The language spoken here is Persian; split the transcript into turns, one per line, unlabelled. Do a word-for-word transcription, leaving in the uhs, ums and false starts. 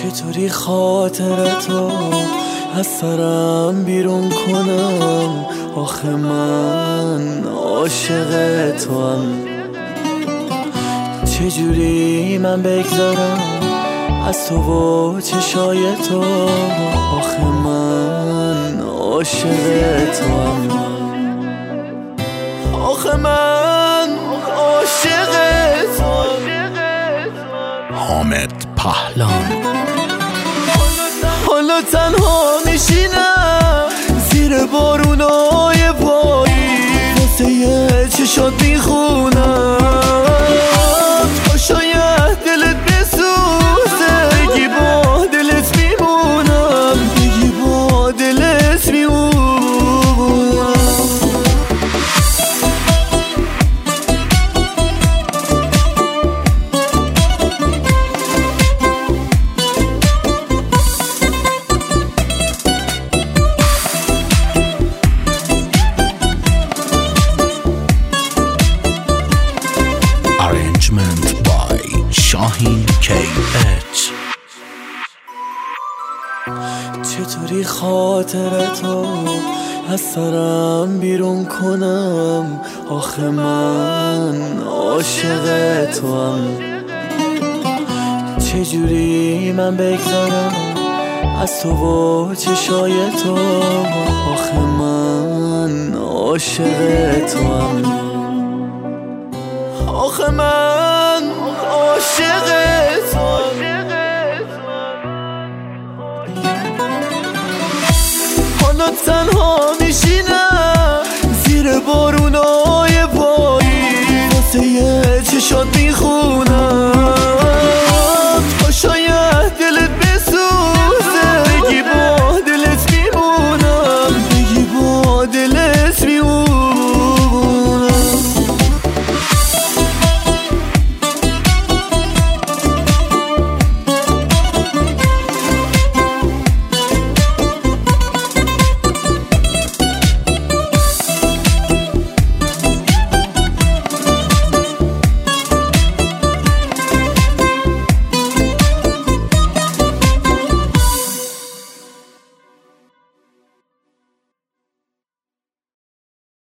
چطوری خاطرتو از سرم بیرون کنم؟ آخه من عاشق توام. چجوری من بگذارم از تو و چشای تو؟ آخه من عاشق توام. آخه من عاشق توام.
حامد پهلان.
حالا تنها میشینم زیر بارونای پاییز، واسه یه چشات میخونم تا شاید دلت بسوزه. بگی با دلت میمونم، بگی با دلت میمونم.
شاهین کی اچ.
چطوری خاطرتو از سرم بیرون کنم؟ آخه من عاشق توام. چجوری من بگذارم از تو و چشای تو؟ آخه من عاشق توام. آخه من عاشق توام. حالا تنها میشینم زیر بارونای پاییز، واسه یه چشات میخونم